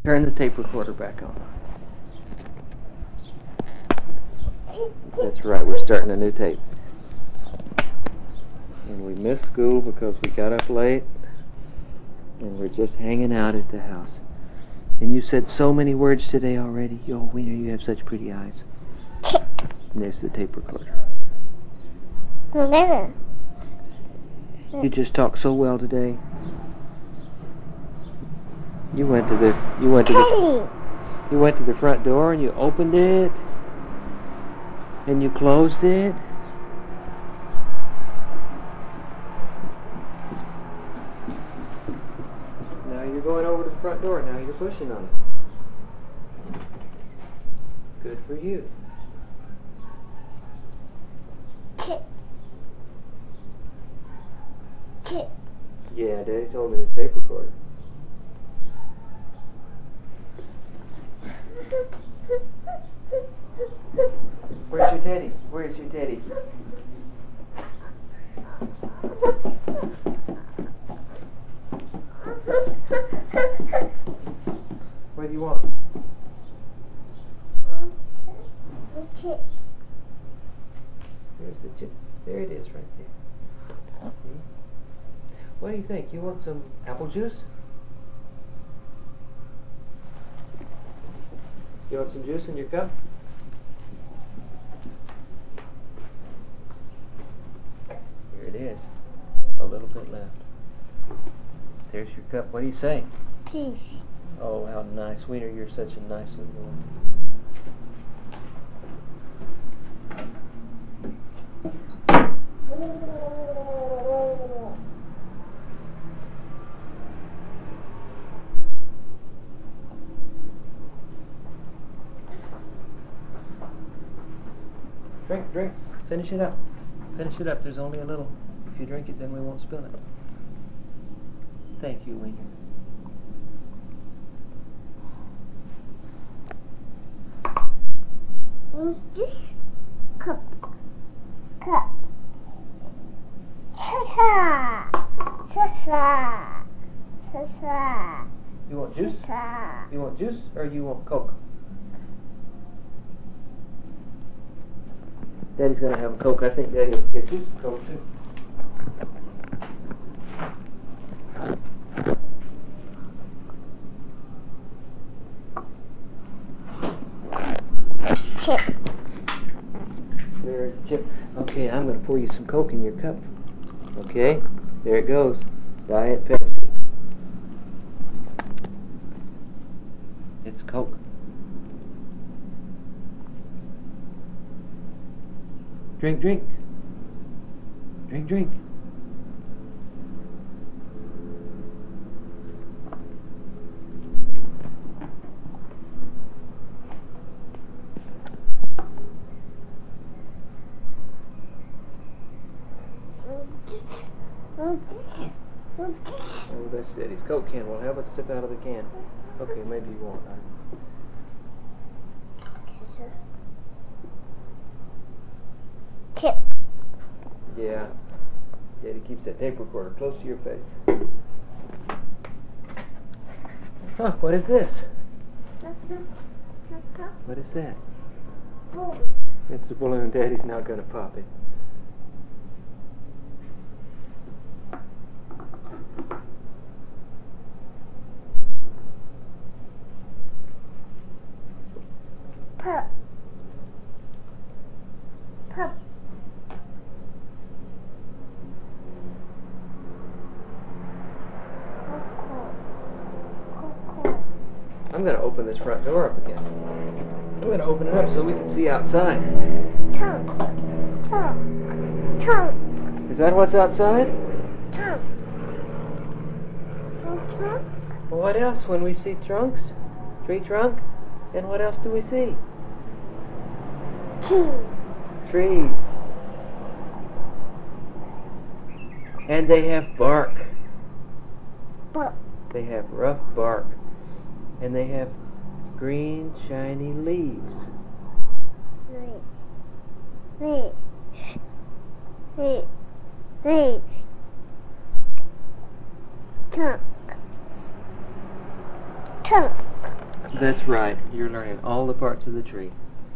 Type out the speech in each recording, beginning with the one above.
Turn the tape recorder back on. That's right, we're starting a new tape. And we missed school because we got up late. And we're just hanging out at the house. And you said so many words today already. Oh, Wiener, you have such pretty eyes. And there's the tape recorder. You just talked so well today. You went to the front door and you opened it and you closed it. Now you're going over to the front door. Now you're pushing on it. Good for you. Yeah, Daddy's holding his tape recorder. Where's your teddy? Where's your teddy? What do you want? There's the chip. There it is right there. What do you think? You want some apple juice? You want some juice in your cup? Here it is. A little bit left. There's your cup. What do you say? Peace. Oh, how nice. Wiener, you're such a nice little boy. Drink, drink. Finish it up. Finish it up. There's only a little. If you drink it, then we won't spill it. Thank you, Wiener. What's this? Cup. Cup. Sasa. Sasa. Sasa. You want juice? Sasa. You want juice or you want Coke? Daddy's gonna have a Coke. I think Daddy will get you some Coke too. Chip. There's Chip. Okay, I'm gonna pour you some Coke in your cup. Okay, there it goes. Diet Pepsi. It's Coke. Drink, drink. Drink, drink. Oh, that's Daddy's Coke can. Well, have a sip out of the can. Okay, maybe you won't. Chip. Yeah. Daddy keeps that tape recorder close to your face. Huh, what is this? What is that? It's a balloon. Daddy's not going to pop it. Pop. Pop. I'm going to open this front door up again. I'm going to open it up so we can see outside. Tongue. Tongue. Tongue. Is that what's outside? Tongue. Tongue. Well, what else when we see trunks? Tree trunk? And what else do we see? Trees. And they have bark. Bark. They have rough bark. And they have green, shiny leaves. Leaves. Trunk. Trunk. That's right. You're learning all the parts of the tree.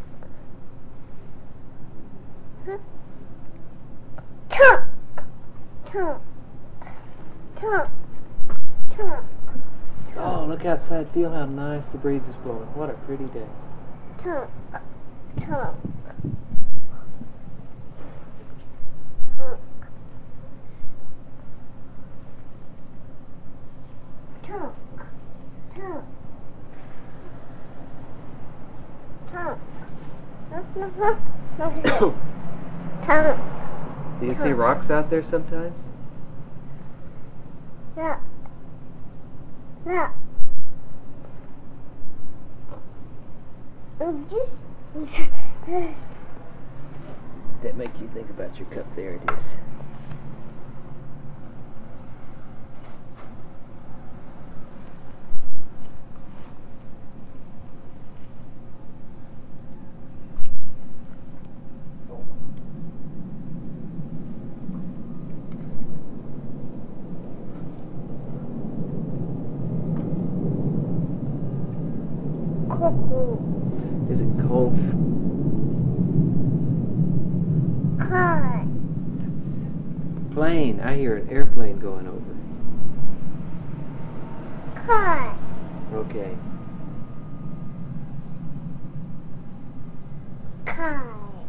Trunk. Trunk. Trunk. Trunk. Oh, look outside. Feel how nice the breeze is blowing. What a pretty day. Trunk. Trunk. Trunk. Trunk. Trunk. Trunk. Do you see rocks out there sometimes? Look. Look. That make you think about your cup. There it is. Is it cold? Car. Plane. I hear an airplane going over. Car. Okay. Car.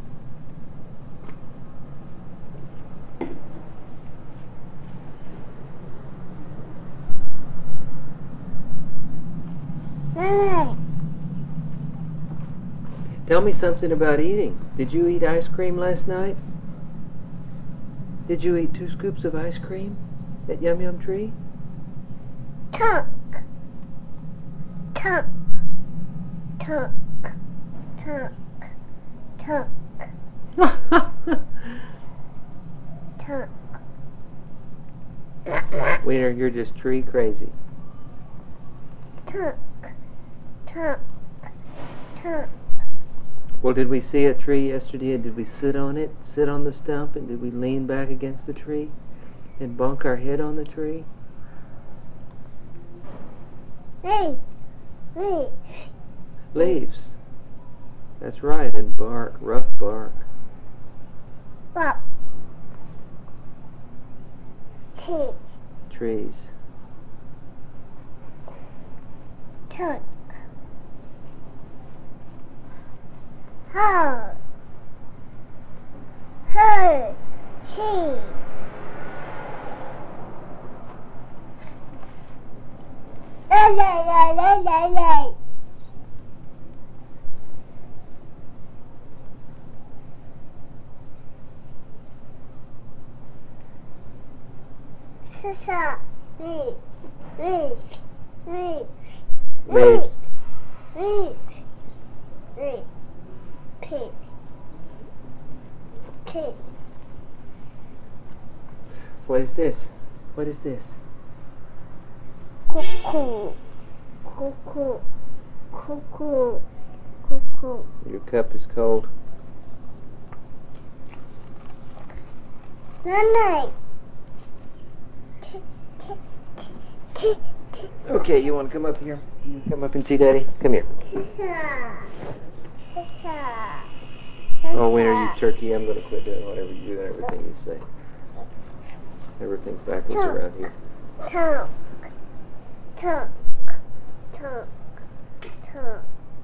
Lily. Tell me something about eating. Did you eat ice cream last night? Did you eat 2 scoops of ice cream at Yum Yum Tree? Trunk. Trunk. Trunk. Trunk. Trunk. Trunk. Wiener, you're just tree crazy. Trunk. Trunk. Trunk. Well, did we see a tree yesterday and did we sit on it, sit on the stump, and did we lean back against the tree and bunk our head on the tree? Leaf. Leaf. Leaves. That's right, and bark, rough bark. Bop. Teeth. Trees. Trunk. Hole. Hole. Tree. La. Sasa. Leaf. Leaf. Leaf. Leaves. Leaf. Leaf. Pig. Pig. What is this? What is this? Cuckoo. Cuckoo. Cuckoo. Cuckoo. Your cup is cold. Nana. Okay, you want to come up here? You come up and see Daddy? Come here. Oh, Winter, you turkey, I'm going to quit doing whatever you do and everything you say. Everything's backwards around here. Trunk. Trunk. Trunk. Trunk.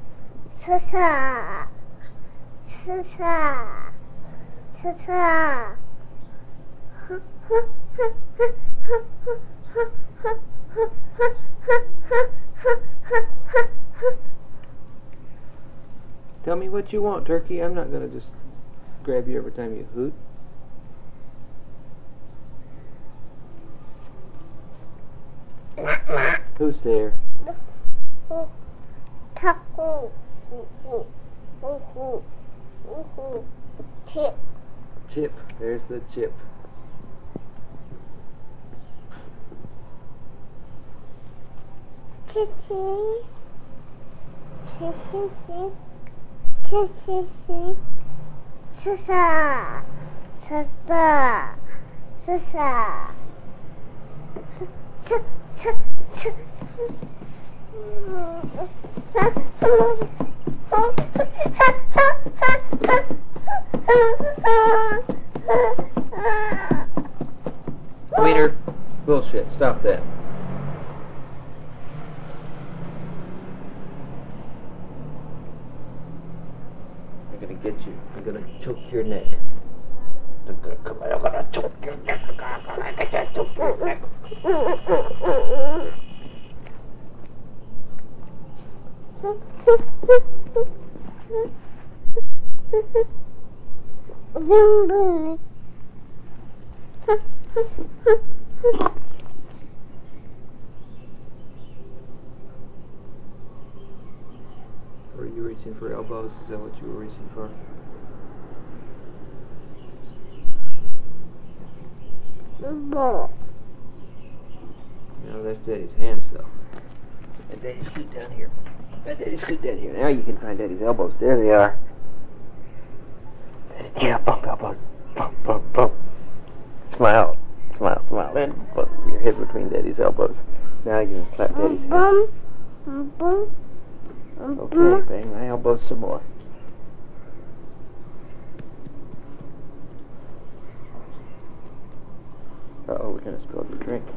Sasa. Sasa. Sasa. Tell me what you want, turkey. I'm not going to just grab you every time you hoot. Who's there? Taco. Chip. Chip. There's the chip. Chichi. Chichi. Chichi. Sasa. Sasa. Sasa. Sasa. Wiener, bullshit. Stop that. I'm gonna get you. I'm gonna choke your neck. I'm gonna choke your neck. I'm gonna choke your neck. Were you reaching for elbows? Is that what you were reaching for? No, that's Daddy's hands, though. And Daddy, scoot down here. And Daddy, scoot down here. Now you can find Daddy's elbows. There they are. Yeah, bump elbows. Bump, bump, bump. Smile. Smile, smile. And put your head between Daddy's elbows. Now you can clap Daddy's hands. Okay, bang my elbows some more. Uh-oh, we're gonna spill your drink.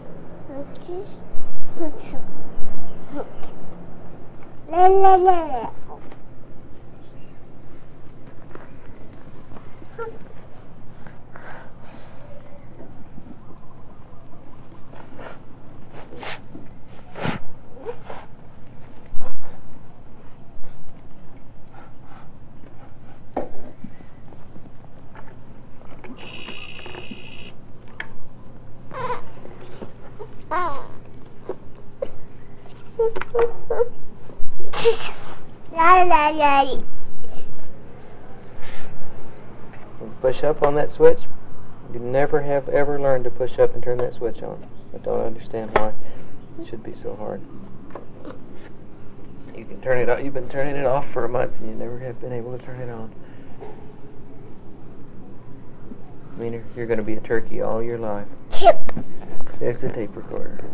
Push up on that switch. You never have ever learned to push up and turn that switch on. I don't understand why it should be so hard. You can turn it off. You've been turning it off for a month and you never have been able to turn it on. Wiener, you're going to be a turkey all your life. There's the tape recorder.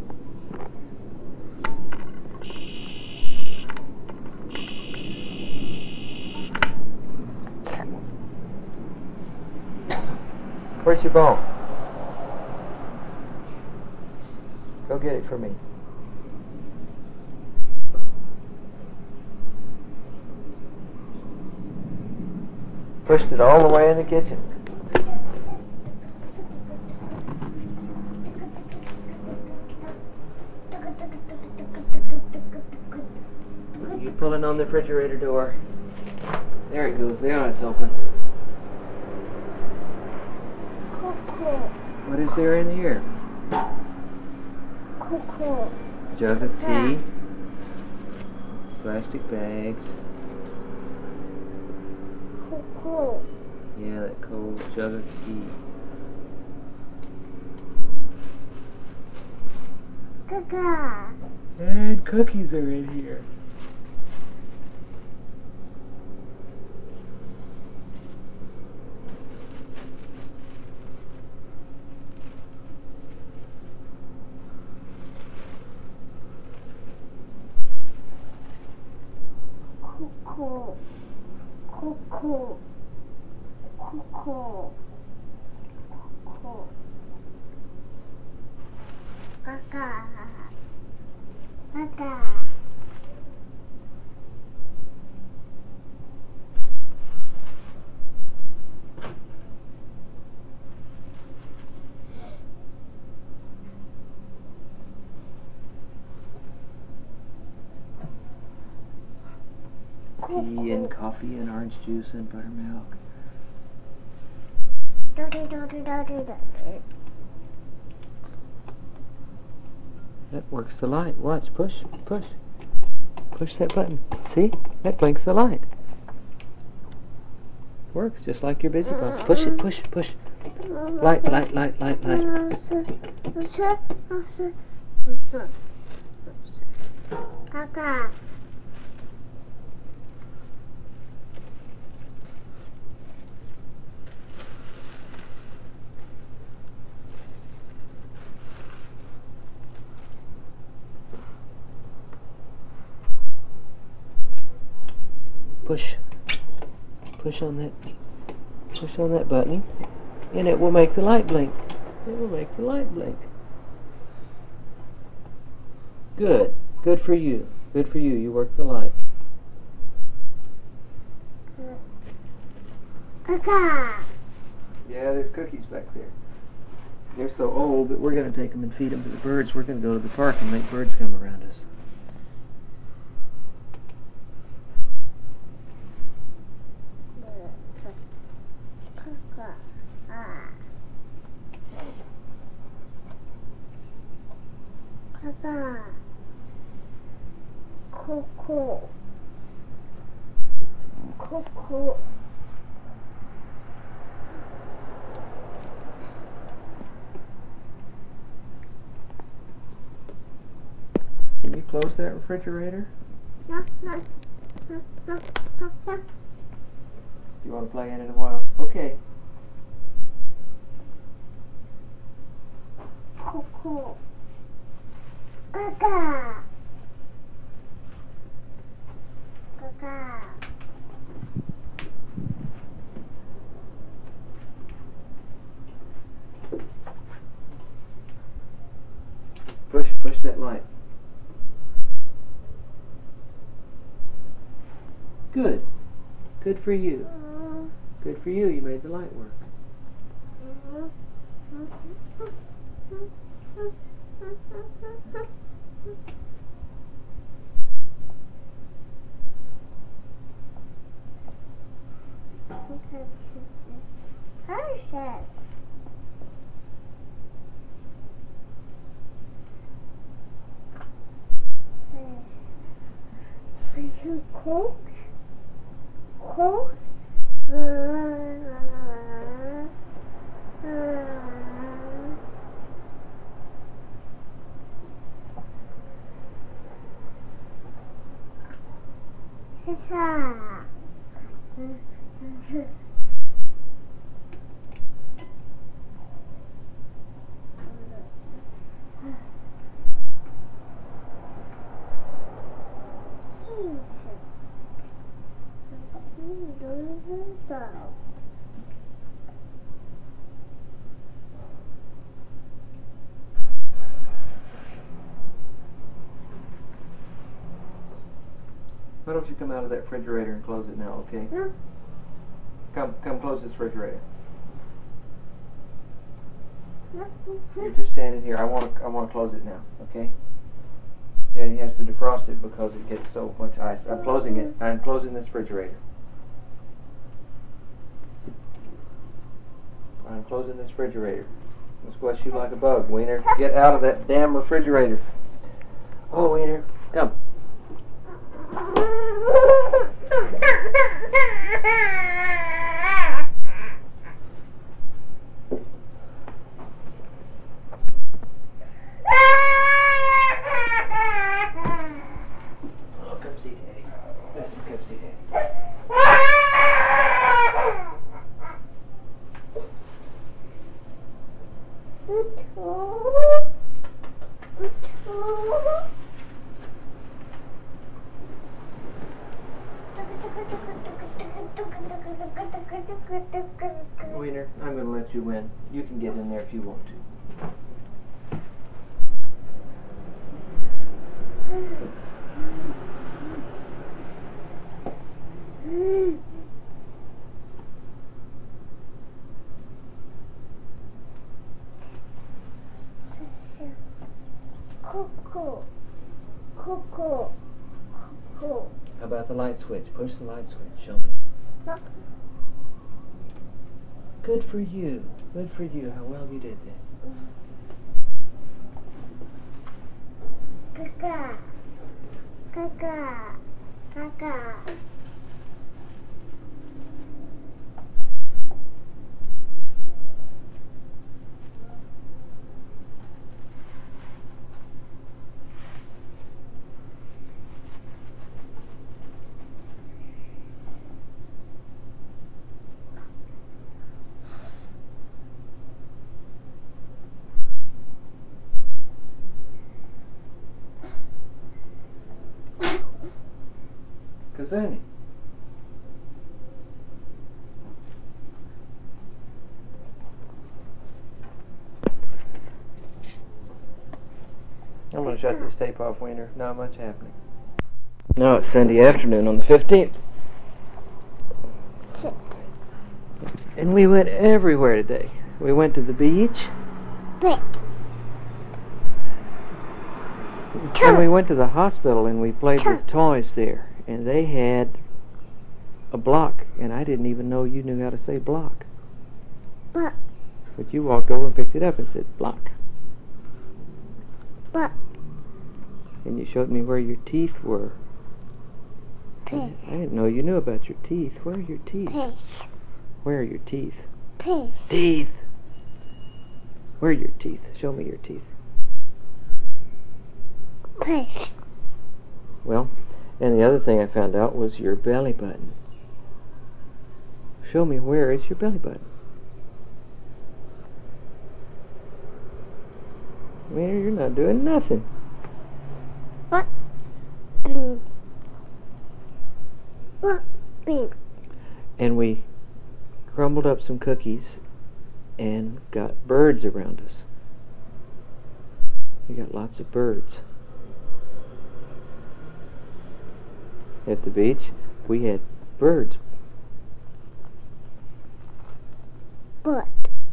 Where's your bone? Go get it for me. Pushed it all the way in the kitchen. You pulling on the refrigerator door. There it goes. There, it's open. What is there in here? Jug of tea. Plastic bags. Yeah, that cold jug of tea. And cookies are in here. Tea and coffee and orange juice and buttermilk. That works the light. Watch, push, push. Push that button. See? That blinks the light. Works just like your busy button. Push it, push, push. Light, light, light, light, light. Push on that button, and it will make the light blink. It will make the light blink. Good. Good for you. Good for you. You work the light. Caca. Yeah, there's cookies back there. They're so old that we're going to take them and feed them to the birds. We're going to go to the park and make birds come around us. Caca. Cuckoo. Cuckoo. Can you close that refrigerator? No, no, no, no, no, no. You want to play in it a while? Okay. Cuckoo. Caca. Caca. Push that light. Good. Good for you. Good for you. You made the light work. Person. Cook. Cook. Sisa. Why don't you come out of that refrigerator and close it now, okay? No. Come close this refrigerator. No. You're just standing here. I want to close it now, okay? Daddy has to defrost it because it gets so much ice. I'm closing it. I'm closing this refrigerator. I'm closing this refrigerator. Let's squash you like a bug, Wiener. Get out of that damn refrigerator. Oh, Wiener, come. Oh, come see Daddy. Listen, come see Daddy. Wiener, I'm going to let you win. You can get in there if you want to. Cuckoo. Cuckoo. Cuckoo. How about the light switch? Push the light switch. Show me. Look. Good for you. Good for you. How well you did that. Caca. Caca. Caca. Kazuni. I'm going to shut this tape off, Wiener. Not much happening. No, it's Sunday afternoon on the 15th. And we went everywhere today. We went to the beach. And we went to the hospital and we played with toys there. And they had a block. And I didn't even know you knew how to say block. Block. But you walked over and picked it up and said block. Block. And you showed me where your teeth were. I didn't know you knew about your teeth. Where are your teeth? Piece. Where are your teeth? Piece. Teeth! Where are your teeth? Show me your teeth. Piece. Well, and the other thing I found out was your belly button. Show me where is your belly button. Man, you're not doing nothing. What? What? Bean. And we crumbled up some cookies and got birds around us. We got lots of birds. At the beach, we had birds. What?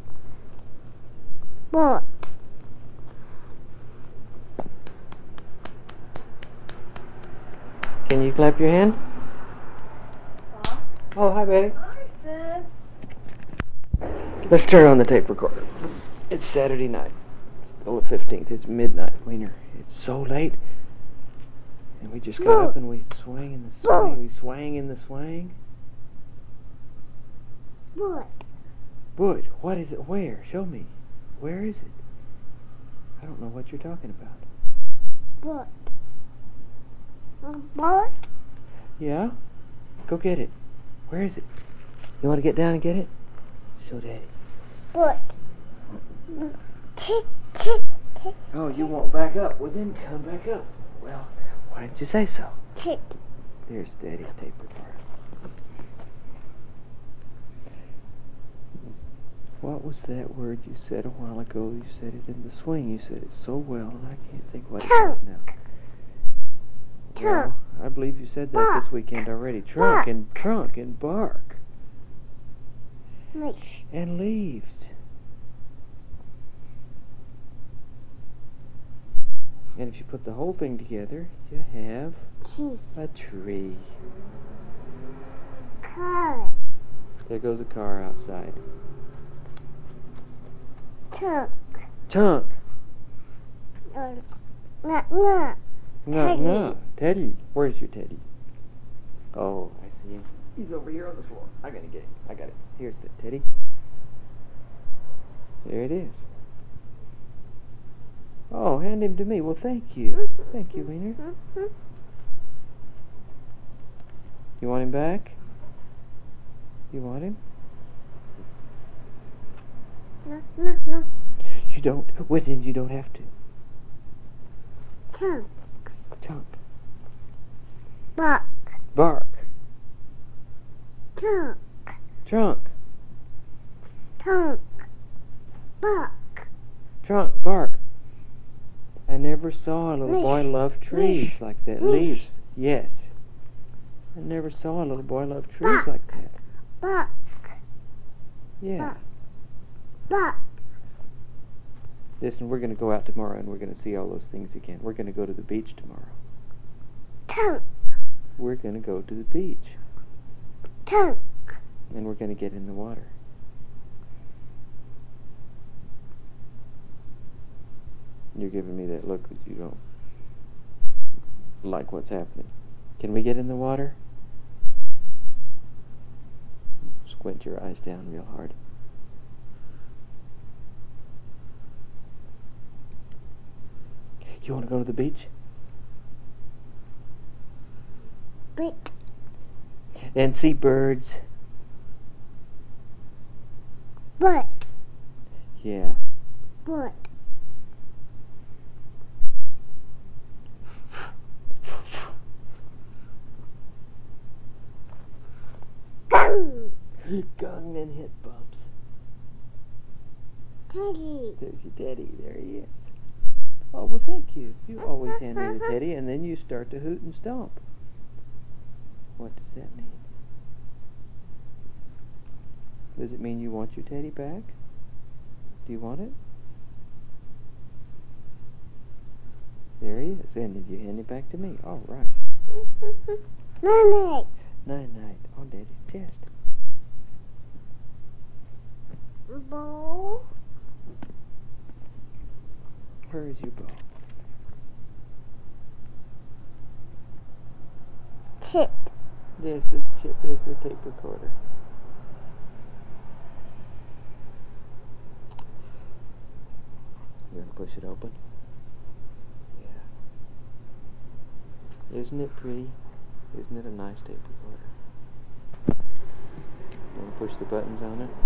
What? Can you clap your hand? Oh, hi, baby. Let's turn on the tape recorder. It's Saturday night. It's still the 15th. It's midnight, Wiener. It's so late. And we just got up and we swang in the swing. We swang in the swang. What? Wood. What is it? Where? Show me. Where is it? I don't know what you're talking about. What? What? Yeah? Go get it. Where is it? You want to get down and get it? Show Daddy. What? Oh, you won't back up. Well, then come back up. Well, why didn't you say so? There's Daddy's tape recorder. What was that word you said a while ago? You said it in the swing. You said it so well, and I can't think what it was now. Well, I believe you said that this weekend already. Trunk and bark. And leaves. And if you put the whole thing together, you have a tree. Car. There goes a car outside. Trunk. Chunk. No. Teddy. Where's your Teddy? Oh, I see him. He's over here on the floor. I gotta get him. I got it. Here's the Teddy. There it is. Oh, hand him to me. Well, thank you. Thank you, Wiener. You want him back? You want him? No. You don't. Well, then you don't have to. Trunk. Chunk. Bark. Bark. Trunk. Trunk. Trunk. Bark. Trunk. Bark. I never saw a little boy love trees like that. Leaves. Yes. I never saw a little boy love trees like that. Bark. Yeah. Bark. Listen, we're going to go out tomorrow and we're going to see all those things again. We're going to go to the beach tomorrow. Trunk. We're going to go to the beach. Trunk. And we're going to get in the water. You're giving me that look that you don't like what's happening. Can we get in the water? Squint your eyes down real hard. You want to go to the beach? Wait. And see birds? What? Yeah. What? Gong and hit bumps. Teddy. There's your Teddy. There he is. Oh, well, thank you. You always hand me the teddy, and then you start to hoot and stomp. What does that mean? Does it mean you want your teddy back? Do you want it? There he is. And did you hand it back to me? All right. Night-night. Night-night on Daddy's chest. Bowl. Where is your bow? Chip. There's the chip. There's the tape recorder. You gonna push it open? Yeah. Isn't it pretty? Isn't it a nice tape recorder? Want to push the buttons on it?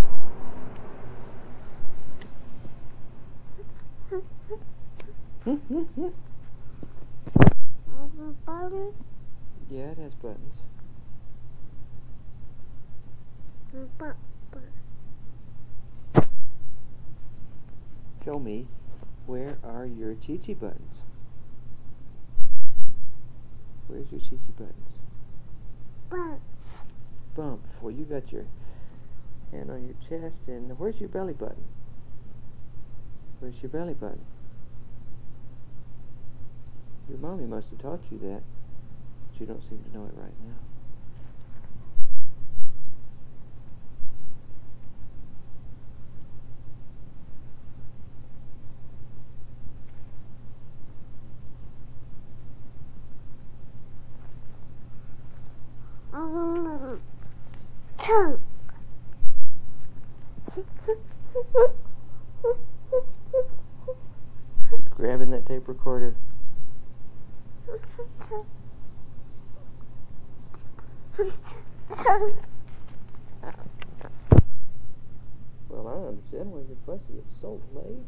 Button. Yeah, it has buttons. Show me, where are your Chi-Chi buttons? Where's your Chi-Chi buttons? Bump. Bump. Well, you got your hand on your chest, and where's your belly button? Where's your belly button? Your mommy must have taught you that, but you don't seem to know it right now. Tongue. Grabbing that tape recorder. Well, I don't understand why you're fussy. It's so late.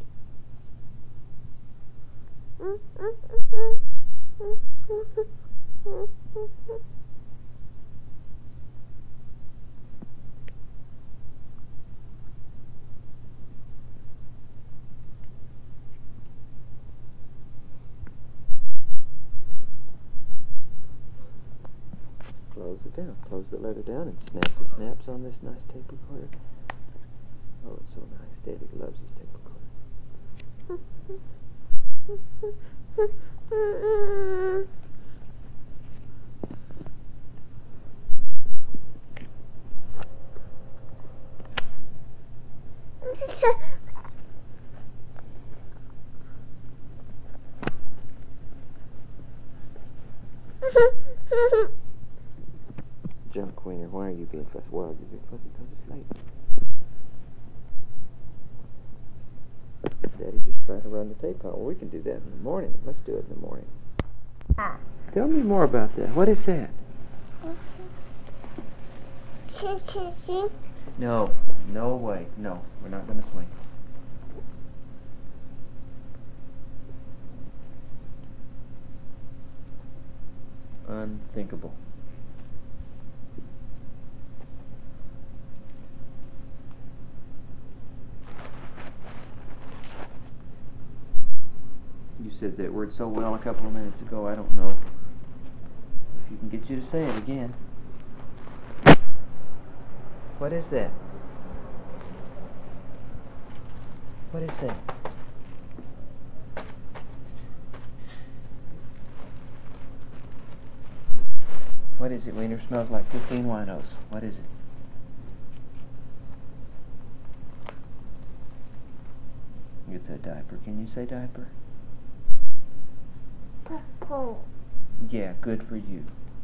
Close it down. Close the letter down and snap the snaps on this nice tape recorder. Oh, it's so nice. Daddy loves his tape recorder. Junk Wiener, why are you being fussy? Well, you're being fussy because it's late. Daddy just tried to run the tape out. Well, we can do that in the morning. Let's do it in the morning. Tell me more about that. What is that? No. No way. No. We're not going to swing. Unthinkable. You said that word so well a couple of minutes ago, I don't know if you can get you to say it again. What is that? What is that? What is it, Wiener? Smells like 15 winos. What is it? It's a diaper. Can you say diaper? Purple. Yeah, good for you.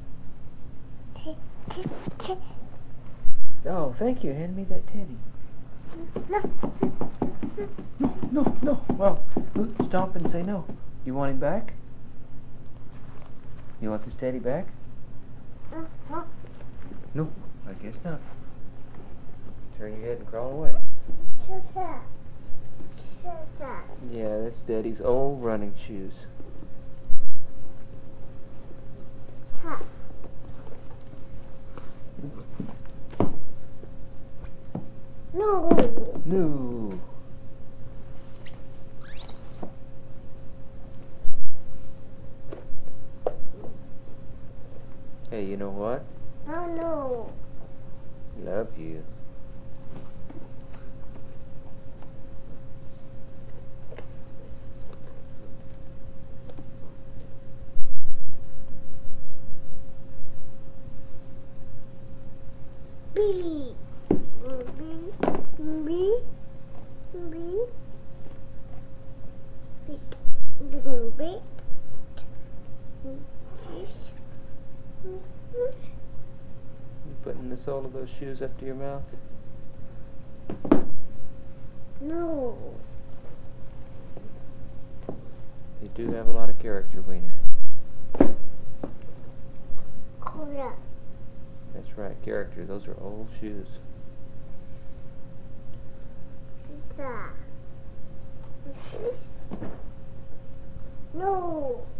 Oh, thank you. Hand me that teddy. No. Well, stomp and say no. You want him back? You want this teddy back? No, I guess not. Turn your head and crawl away. Yeah, that's Daddy's old running shoes. No. No. Hey, you know what? Oh no. Love you. B. B. B. B. B. You putting the sole of those shoes up to your mouth? No. You do have a lot of character, Wiener. Korea. That's right, character. Those are old shoes. Pizza. No.